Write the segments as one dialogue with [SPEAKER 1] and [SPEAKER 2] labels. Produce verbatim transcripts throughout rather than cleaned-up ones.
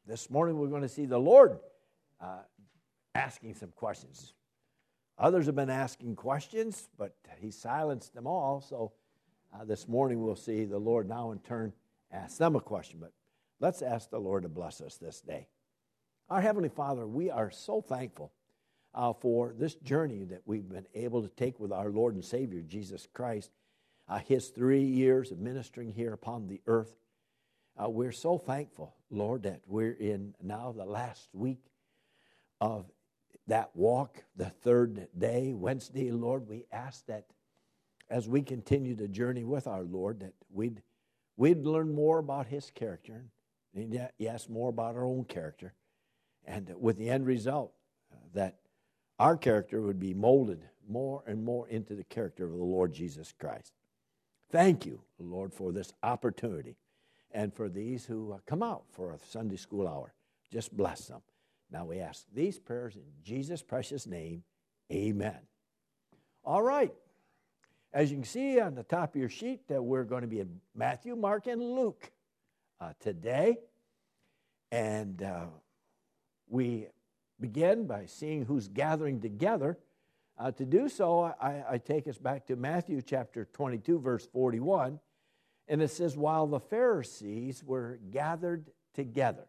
[SPEAKER 1] this morning we're going to see the Lord uh, asking some questions. Others have been asking questions, but he silenced them all. So uh, this morning we'll see the Lord now in turn ask them a question. But let's ask the Lord to bless us this day. Our Heavenly Father, we are so thankful uh, for this journey that we've been able to take with our Lord and Savior, Jesus Christ. Uh, his three years of ministering here upon the earth. Uh, we're so thankful, Lord, that we're in now the last week of that walk, the third day, Wednesday, Lord. We ask that as we continue the journey with our Lord, that we'd, we'd learn more about his character, and yes, more about our own character, and with the end result, uh, that our character would be molded more and more into the character of the Lord Jesus Christ. Thank you, Lord, for this opportunity and for these who come out for a Sunday school hour. Just bless them. Now we ask these prayers in Jesus' precious name. Amen. All right. As you can see on the top of your sheet, that we're going to be in Matthew, Mark, and Luke uh, today. And uh, we begin by seeing who's gathering together. Uh, to do so, I, I take us back to Matthew chapter twenty-two, verse forty-one, and it says, while the Pharisees were gathered together.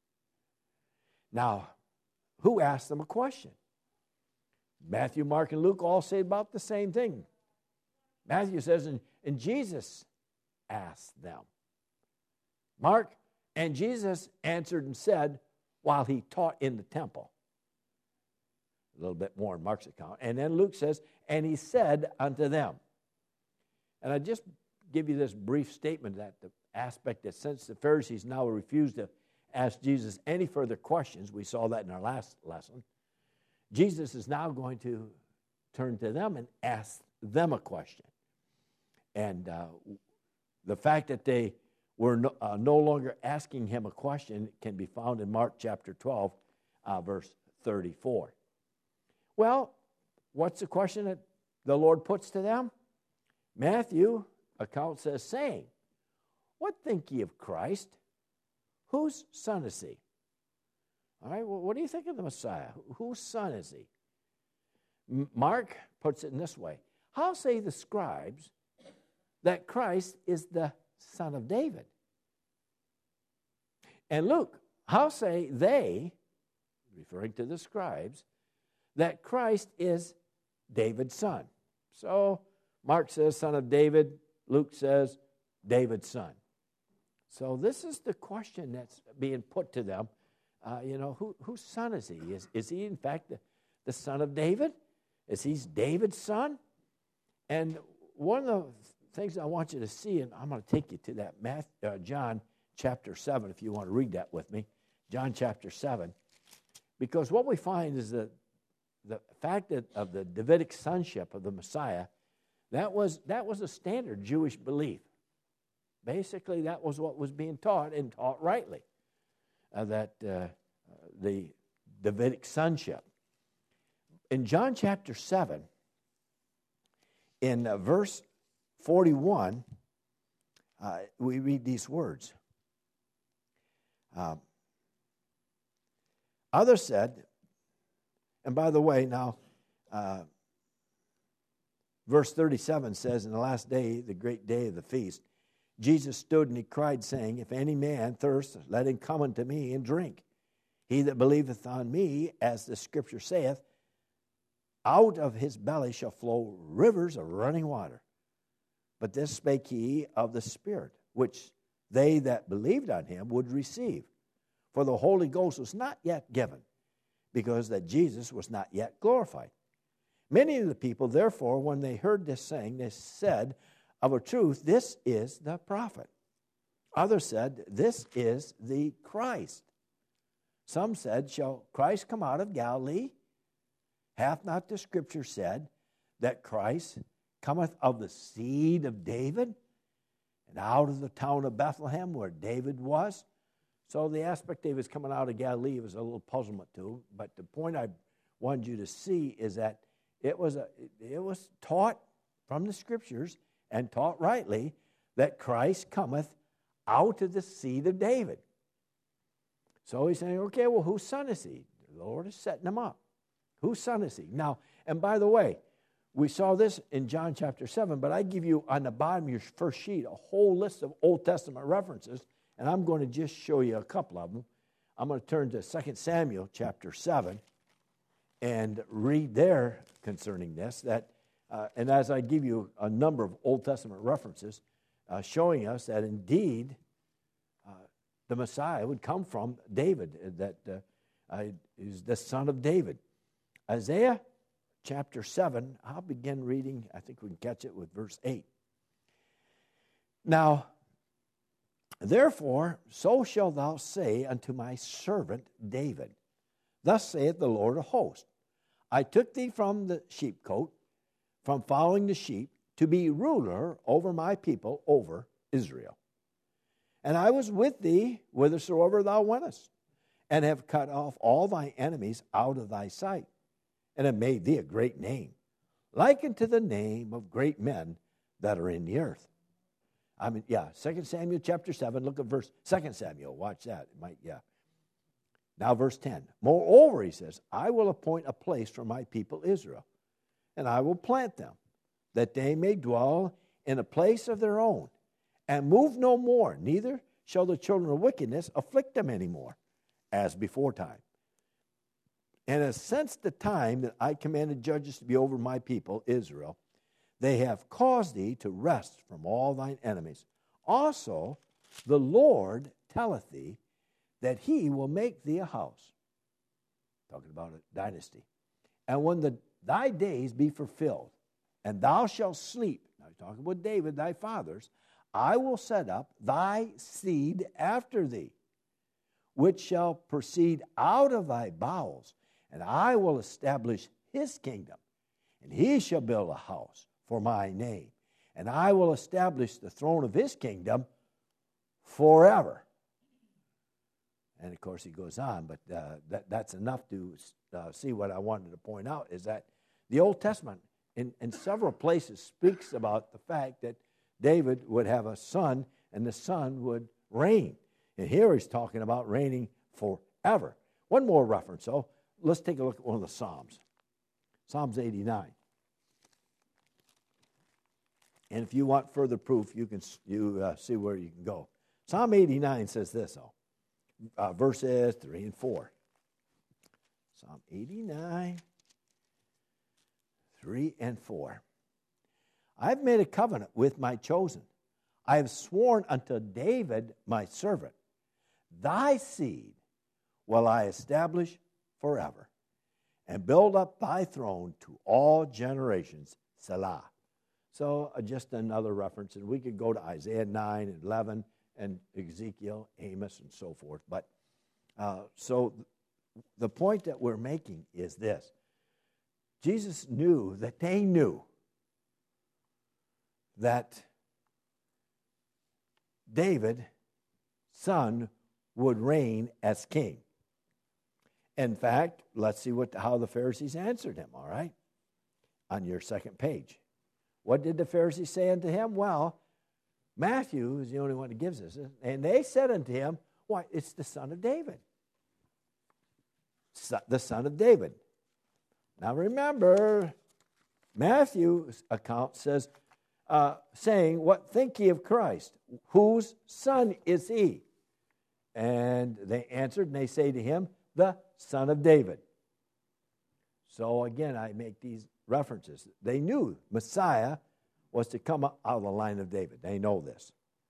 [SPEAKER 1] Now, who asked them a question? Matthew, Mark, and Luke all say about the same thing. Matthew says, and, and Jesus asked them. Mark, and Jesus answered and said, while he taught in the temple. A little bit more in Mark's account. And then Luke says, and he said unto them. And I just give you this brief statement that the aspect that since the Pharisees now refused to ask Jesus any further questions, we saw that in our last lesson, Jesus is now going to turn to them and ask them a question. And uh, the fact that they were no, uh, no longer asking him a question can be found in Mark chapter twelve, uh, verse thirty-four. Well, what's the question that the Lord puts to them? Matthew account says, saying, what think ye of Christ? Whose son is he? All right, well, what do you think of the Messiah? Whose son is he? M- Mark puts it in this way. How say the scribes that Christ is the son of David? And Luke, how say they, referring to the scribes, that Christ is David's son? So Mark says son of David, Luke says David's son. So this is the question that's being put to them. Uh, you know, who, whose son is he? Is, is he in fact the, the son of David? Is he David's son? And one of the things I want you to see, and I'm going to take you to that Matthew, uh, John chapter seven, if you want to read that with me. John chapter seven. Because what we find is that the fact that of the Davidic sonship of the Messiah, that was that was a standard Jewish belief. Basically, that was what was being taught, and taught rightly, uh, that uh, the Davidic sonship. In John chapter seven, in uh, verse forty-one, uh, we read these words. Uh, others said, and by the way, now, uh, verse thirty-seven says, in the last day, the great day of the feast, Jesus stood and he cried, saying, if any man thirst, let him come unto me and drink. He that believeth on me, as the scripture saith, out of his belly shall flow rivers of running water. But this spake he of the Spirit, which they that believed on him would receive. For the Holy Ghost was not yet given, because that Jesus was not yet glorified. Many of the people, therefore, when they heard this saying, they said, of a truth, this is the prophet. Others said, this is the Christ. Some said, shall Christ come out of Galilee? Hath not the scripture said that Christ cometh of the seed of David, and out of the town of Bethlehem where David was? So the aspect that he was coming out of Galilee was a little puzzlement to him. But the point I wanted you to see is that it was a, it was taught from the scriptures and taught rightly that Christ cometh out of the seed of David. So he's saying, okay, well, whose son is he? The Lord is setting him up. Whose son is he? Now, and by the way, we saw this in John chapter seven, but I give you on the bottom of your first sheet a whole list of Old Testament references, and I'm going to just show you a couple of them. I'm going to turn to Second Samuel chapter seven and read there concerning this. That, uh, and as I give you a number of Old Testament references uh, showing us that indeed uh, the Messiah would come from David, that uh, uh, is the son of David. Isaiah chapter seven, I'll begin reading, I think we can catch it with verse eight. Now, therefore, so shalt thou say unto my servant David, thus saith the Lord of hosts, I took thee from the sheepcote, from following the sheep, to be ruler over my people, over Israel. And I was with thee whithersoever thou wentest, and have cut off all thy enemies out of thy sight, and have made thee a great name, like unto the name of great men that are in the earth. I mean, yeah, Second Samuel chapter seven, look at verse, Second Samuel, watch that. It might, yeah. Now verse ten. Moreover, he says, I will appoint a place for my people Israel, and I will plant them, that they may dwell in a place of their own, and move no more, neither shall the children of wickedness afflict them any more, as before time. And as since the time that I commanded judges to be over my people, Israel, they have caused thee to rest from all thine enemies. Also, the Lord telleth thee that he will make thee a house. Talking about a dynasty. And when the, thy days be fulfilled, and thou shalt sleep, now he's talking about David, thy fathers, I will set up thy seed after thee, which shall proceed out of thy bowels, and I will establish his kingdom, and he shall build a house for my name, and I will establish the throne of his kingdom forever. And of course he goes on, but uh, that, that's enough to uh, see what I wanted to point out, is that the Old Testament in, in several places speaks about the fact that David would have a son, and the son would reign. And here he's talking about reigning forever. One more reference, though. Let's take a look at one of the Psalms. Psalms eighty-nine. And if you want further proof, you can you uh, see where you can go. Psalm eighty-nine says this, though. Uh, verses three and four. Psalm eighty-nine, three and four. I have made a covenant with my chosen. I have sworn unto David my servant, thy seed will I establish forever, and build up thy throne to all generations. Selah. So uh, just another reference, and we could go to Isaiah nine and eleven and Ezekiel, Amos, and so forth. But uh, so the point that we're making is this. Jesus knew that they knew that David, son, would reign as king. In fact, let's see what how the Pharisees answered him, all right? On your second page. What did the Pharisees say unto him? Well, Matthew is the only one that gives us. And they said unto him, why, it's the son of David. So, the son of David. Now remember, Matthew's account says, uh, saying, what think ye of Christ? Whose son is he? And they answered, and they say to him, the son of David. So again, I make these references. They knew Messiah was to come out of the line of David. They know this.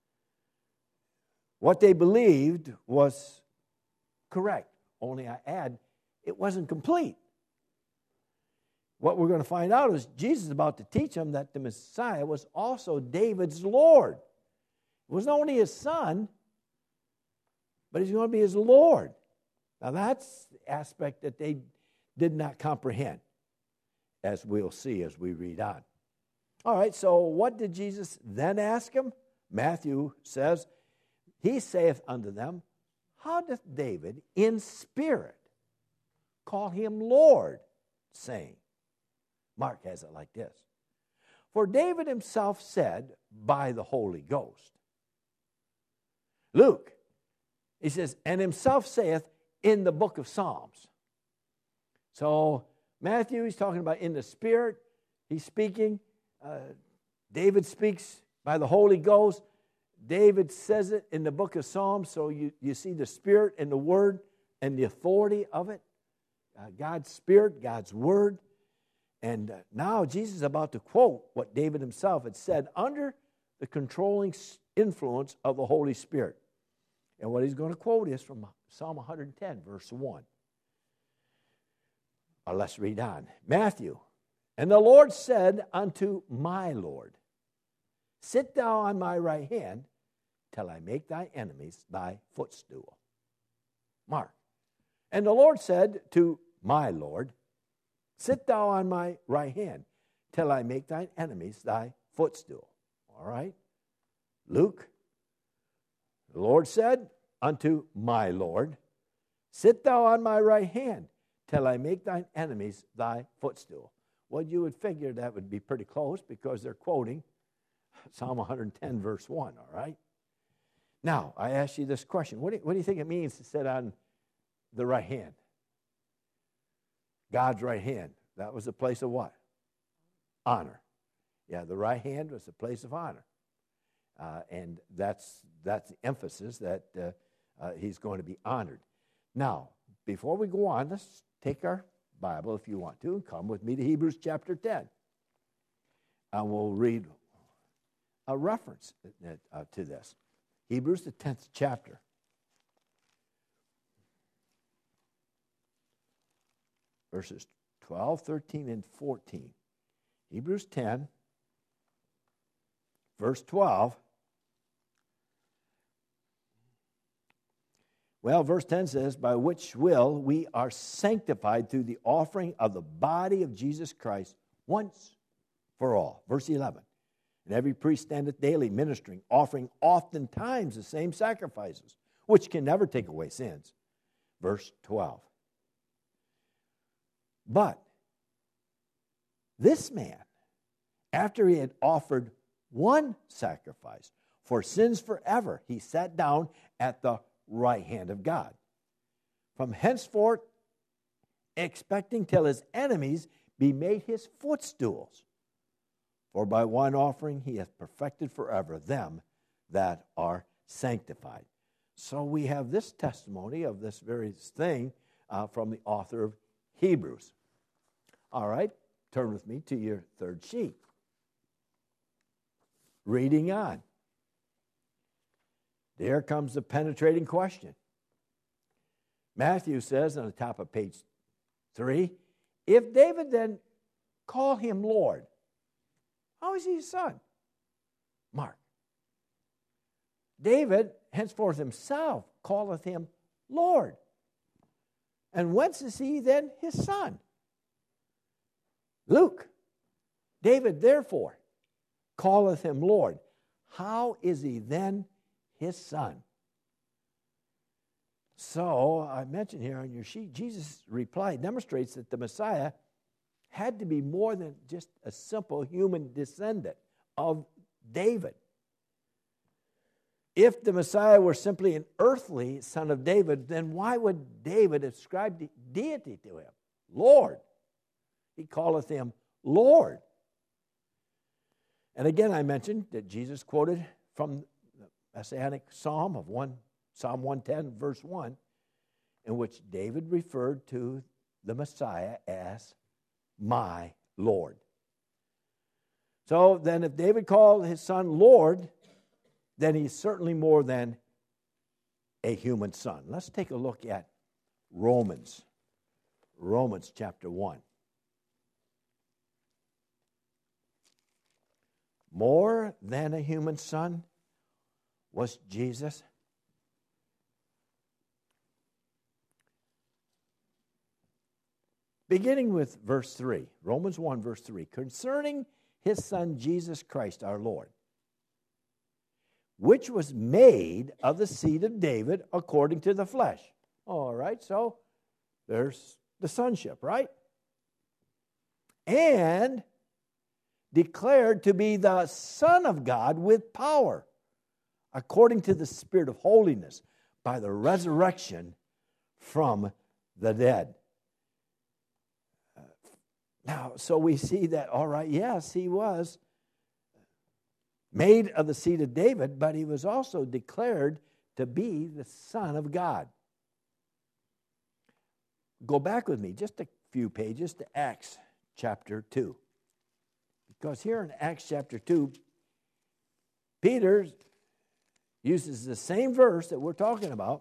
[SPEAKER 1] What they believed was correct. Only I add, it wasn't complete. What we're going to find out is Jesus is about to teach them that the Messiah was also David's Lord. It wasn't only his son, but he's going to be his Lord. Now that's the aspect that they did not comprehend, as we'll see as we read on. All right, so what did Jesus then ask him? Matthew says, he saith unto them, how doth David in spirit call him Lord, saying, Mark has it like this, for David himself said by the Holy Ghost. Luke, He says, and himself saith in the book of Psalms. So Matthew, he's talking about in the Spirit. He's speaking. Uh, David speaks by the Holy Ghost. David says it in the book of Psalms. So you, you see the Spirit and the Word and the authority of it. Uh, God's Spirit, God's Word. And uh, now Jesus is about to quote what David himself had said under the controlling influence of the Holy Spirit. And what he's going to quote is from Psalm one hundred ten, verse one. Or let's read on. Matthew, and the Lord said unto my Lord, sit thou on my right hand till I make thy enemies thy footstool. Mark, and the Lord said to my Lord, sit thou on my right hand till I make thine enemies thy footstool. All right. Luke, the Lord said unto my Lord, sit thou on my right hand till I make thine enemies thy footstool. Well, you would figure that would be pretty close because they're quoting Psalm one hundred ten, verse one, all right? Now, I ask you this question. What do you, what do you think it means to sit on the right hand? God's right hand. That was a place of what? Honor. Yeah, the right hand was a place of honor. Uh, and that's that's the emphasis that uh, uh, he's going to be honored. Now, before we go on, let's take our Bible, if you want to, and come with me to Hebrews chapter ten. And we'll read a reference uh, to this. Hebrews, the tenth chapter. Verses twelve, thirteen, and fourteen. Hebrews ten, verse twelve. Well, verse ten says, by which will we are sanctified through the offering of the body of Jesus Christ once for all. Verse eleven. And every priest standeth daily ministering, offering oftentimes the same sacrifices, which can never take away sins. Verse twelve. But this man, after he had offered one sacrifice for sins forever, he sat down at the right hand of God. From henceforth, expecting till his enemies be made his footstools. For by one offering he hath perfected forever them that are sanctified. So we have this testimony of this very thing uh, from the author of Hebrews. All right, turn with me to your third sheet. Reading on. There comes the penetrating question. Matthew says on the top of page three, if David then call him Lord, how is he his son? Mark. David henceforth himself calleth him Lord. And whence is he then his son? Luke. David therefore calleth him Lord. How is he then his son? So, I mentioned here on your sheet, Jesus' reply demonstrates that the Messiah had to be more than just a simple human descendant of David. If the Messiah were simply an earthly son of David, then why would David ascribe de- deity to him? Lord. He calleth him Lord. And again, I mentioned that Jesus quoted from the Messianic Psalm of one, Psalm one ten, verse one, in which David referred to the Messiah as my Lord. So then if David called his son Lord, then he's certainly more than a human son. Let's take a look at Romans. Romans chapter one. More than a human son was Jesus. Beginning with verse three, Romans one, verse three, concerning his son Jesus Christ our Lord, which was made of the seed of David according to the flesh. All right, so there's the sonship, right? And declared to be the Son of God with power, according to the Spirit of holiness, by the resurrection from the dead. Uh, now, so we see that, all right, yes, he was made of the seed of David, but he was also declared to be the Son of God. Go back with me just a few pages to Acts chapter two. Because here in Acts chapter two, Peter uses the same verse that we're talking about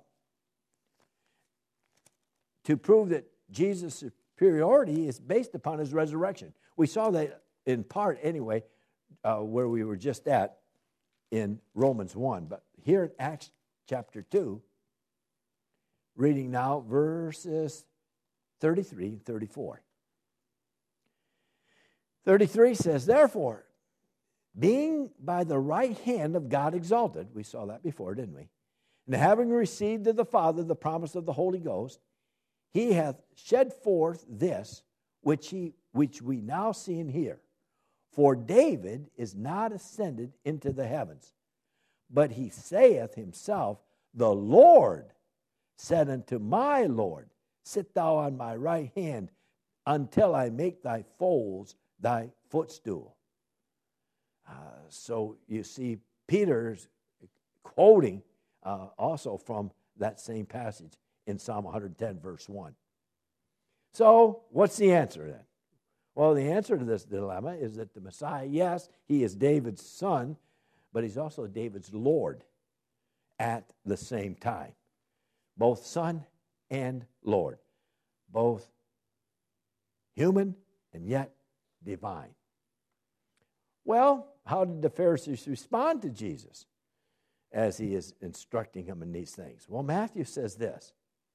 [SPEAKER 1] to prove that Jesus' superiority is based upon his resurrection. We saw that in part anyway, uh, where we were just at in Romans one. But here in Acts chapter two, reading now verses thirty-three and thirty-four. thirty-three says, therefore, being by the right hand of God exalted, we saw that before, didn't we? And having received of the Father the promise of the Holy Ghost, he hath shed forth this which he which we now see and hear. For David is not ascended into the heavens, but he saith himself, the Lord said unto my Lord, sit thou on my right hand until I make thy foes thy footstool. Uh, so you see, Peter's quoting uh, also from that same passage in Psalm one ten, verse one. So, what's the answer then? Well, the answer to this dilemma is that the Messiah, yes, he is David's son, but he's also David's Lord at the same time. Both son and Lord. Both human and yet divine. Well, how did the Pharisees respond to Jesus as he is instructing them in these things? Well, Matthew says this,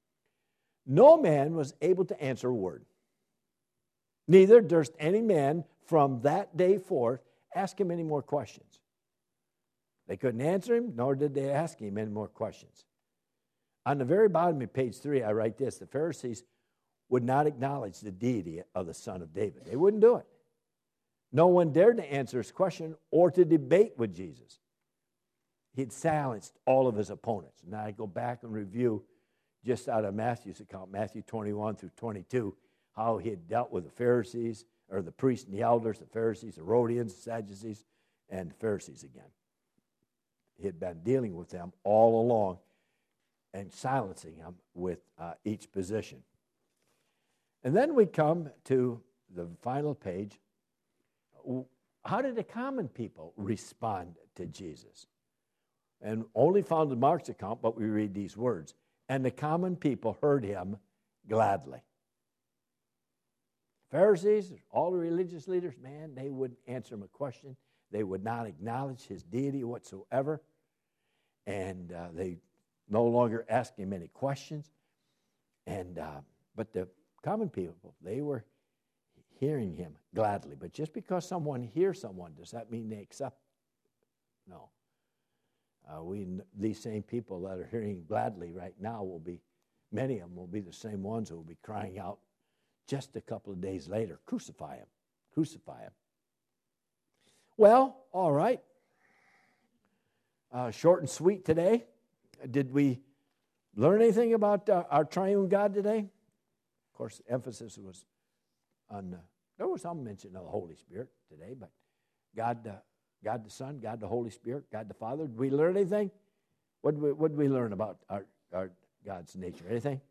[SPEAKER 1] no man was able to answer a word. Neither durst any man from that day forth ask him any more questions. They couldn't answer him, nor did they ask him any more questions. On the very bottom of page three, I write this, the Pharisees would not acknowledge the deity of the Son of David. They wouldn't do it. No one dared to answer his question or to debate with Jesus. He'd silenced all of his opponents. Now I go back and review just out of Matthew's account, Matthew twenty-one through twenty-two, how he had dealt with the Pharisees, or the priests and the elders, the Pharisees, the Herodians, the Sadducees, and the Pharisees again. He had been dealing with them all along and silencing them with uh, each position. And then we come to the final page. How did the common people respond to Jesus? And only found in Mark's account, but we read these words. And the common people heard him gladly. Pharisees, all the religious leaders, man, they wouldn't answer him a question. They would not acknowledge his deity whatsoever. And uh, they no longer asked him any questions. And uh, but the common people, they were hearing him gladly. But just because someone hears someone, does that mean they accept? No. Uh, we these same people that are hearing gladly right now will be, many of them will be the same ones who will be crying out just a couple of days later, crucify him, crucify him. Well, all right. Uh, short and sweet today. Did we learn anything about uh, our triune God today? Of course, emphasis was on, uh, there was some mention of the Holy Spirit today, but God, uh, God the Son, God the Holy Spirit, God the Father. Did we learn anything? What did we, what did we learn about our, our God's nature? Anything?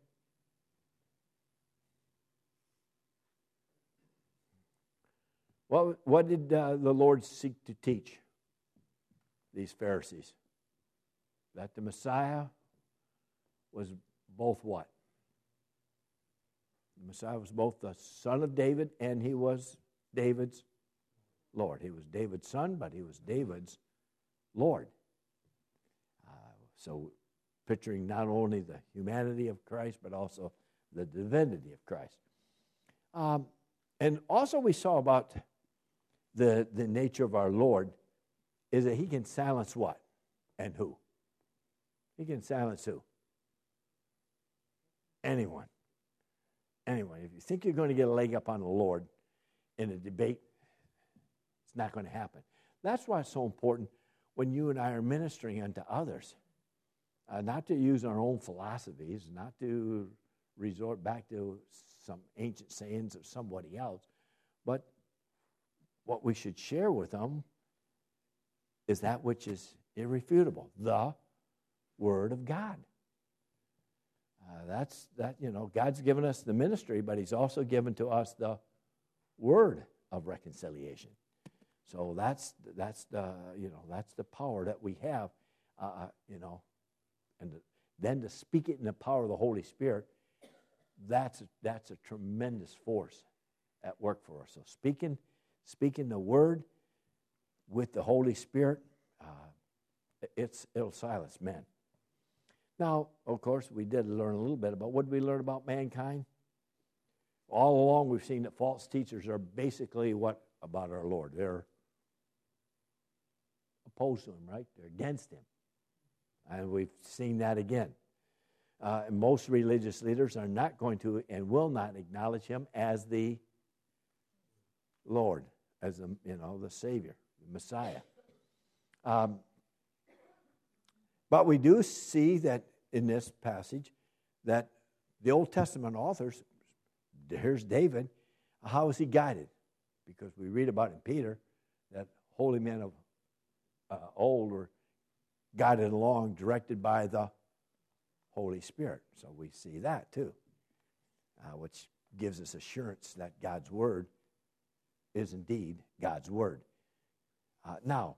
[SPEAKER 1] What, what did uh, the Lord seek to teach these Pharisees? That the Messiah was both what? The Messiah was both the son of David and he was David's Lord. He was David's son, but he was David's Lord. Uh, so picturing not only the humanity of Christ, but also the divinity of Christ. Um, and also we saw about the, the nature of our Lord is that he can silence what and who? He can silence who? Anyone. Anyone. If you think you're going to get a leg up on the Lord in a debate, it's not going to happen. That's why it's so important when you and I are ministering unto others. uh, not to use our own philosophies, not to resort back to some ancient sayings of somebody else, but what we should share with them is that which is irrefutable, the Word of God. Uh, that's that, you know, God's given us the ministry, but He's also given to us the Word of reconciliation. So that's that's the you know that's the power that we have, uh, you know, and then to speak it in the power of the Holy Spirit. That's a, that's a tremendous force at work for us. So speaking speaking the Word with the Holy Spirit, uh, it's it'll silence men. Now, of course, we did learn a little bit about what did we learn about mankind. All along, we've seen that false teachers are basically what about our Lord? They're opposed to Him, right? They're against Him. And we've seen that again. Uh, and most religious leaders are not going to and will not acknowledge Him as the Lord, as the, you know, the Savior, the Messiah. Um, but we do see that in this passage that the Old Testament authors, here's David, how is he guided? Because we read about in Peter that holy men of uh, old were guided along, directed by the Holy Spirit. So we see that too, uh, which gives us assurance that God's Word is indeed God's Word. Uh, now,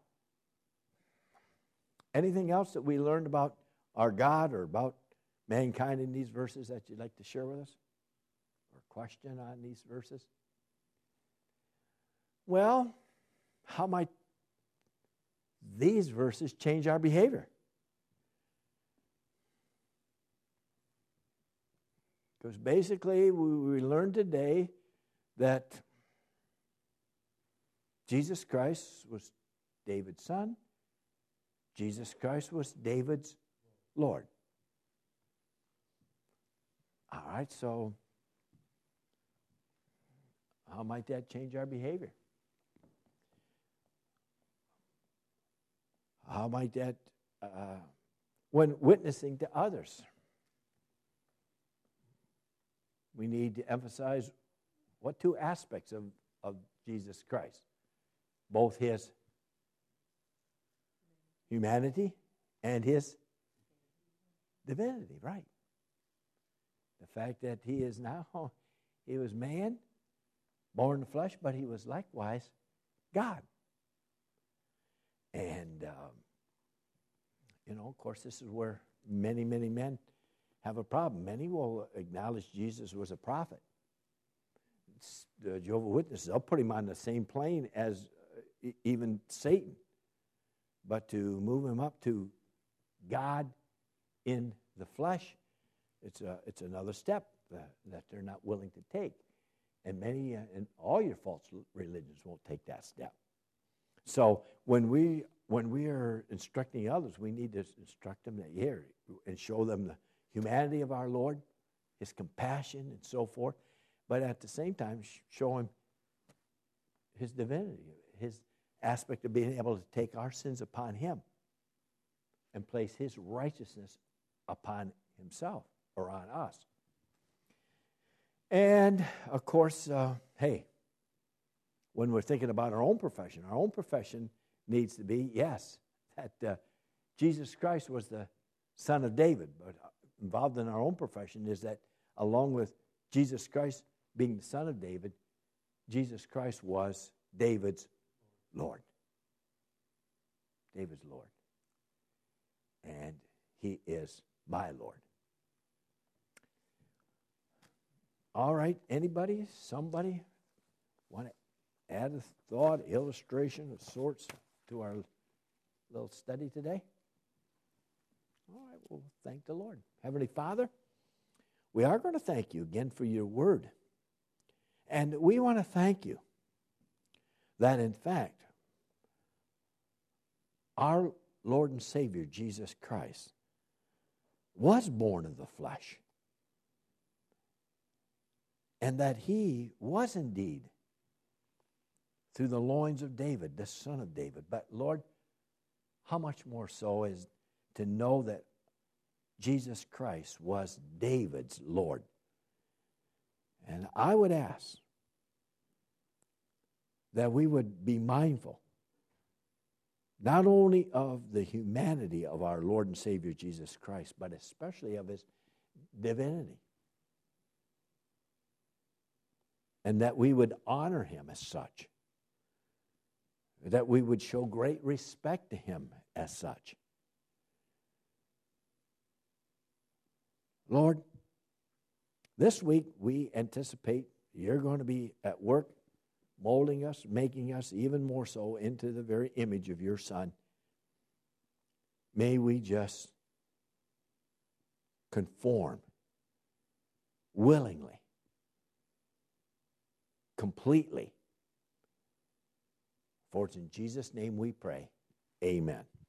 [SPEAKER 1] anything else that we learned about our God or about mankind in these verses that you'd like to share with us? Or question on these verses? Well, how might these verses change our behavior? Because basically, we, we learned today that Jesus Christ was David's son. Jesus Christ was David's Lord. All right, so how might that change our behavior? How might that, uh, when witnessing to others, we need to emphasize what two aspects of, of Jesus Christ? Both His humanity and His divinity, right? The fact that He is now, He was man, born in the flesh, but He was likewise God. And, um, you know, of course, this is where many, many men have a problem. Many will acknowledge Jesus was a prophet. It's the Jehovah's Witnesses, they'll put Him on the same plane as uh, even Satan. But to move Him up to God in the flesh, it's a, it's another step that, that they're not willing to take. And many, uh, and all your false religions won't take that step. So when we when we are instructing others, we need to instruct them that here and show them the humanity of our Lord, His compassion and so forth, but at the same time show Him His divinity, His aspect of being able to take our sins upon Him and place His righteousness upon Himself or on us. And, of course, uh, hey, when we're thinking about our own profession, our own profession needs to be, yes, that uh, Jesus Christ was the Son of David, but involved in our own profession is that along with Jesus Christ being the Son of David, Jesus Christ was David's Lord. David's Lord. And He is my Lord. All right, anybody, somebody want to add a thought, illustration of sorts to our little study today? All right, well, thank the Lord. Heavenly Father, we are going to thank You again for Your word. And we want to thank You that, in fact, our Lord and Savior, Jesus Christ, was born of the flesh. And that He was indeed through the loins of David, the son of David. But Lord, how much more so is to know that Jesus Christ was David's Lord. And I would ask that we would be mindful not only of the humanity of our Lord and Savior Jesus Christ, but especially of his divinity. And that we would honor him as such. That we would show great respect to him as such. Lord, this week we anticipate you're going to be at work molding us, making us even more so into the very image of your Son. May we just conform willingly, completely. For it's in Jesus' name we pray. Amen.